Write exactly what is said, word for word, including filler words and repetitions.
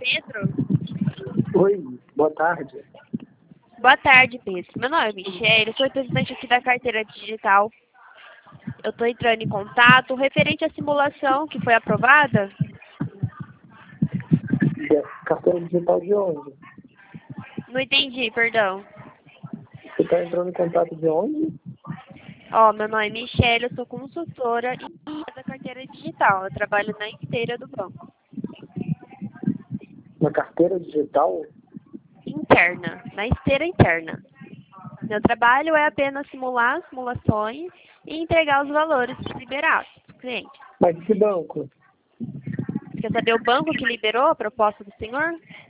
Pedro? Oi, boa tarde. Boa tarde, Pedro. Meu nome é Michele, eu sou representante aqui da carteira digital. Eu estou entrando em contato referente à simulação que foi aprovada. Da carteira digital de onde? Não entendi, perdão. Você está entrando em contato de onde? Ó, meu nome é Michele, eu sou consultora e da carteira digital. Eu trabalho na esteira do banco. Na carteira digital? Interna, na esteira interna. Meu trabalho é apenas simular as simulações e entregar os valores liberados para o cliente. Mas que banco? Quer saber o banco que liberou a proposta do senhor?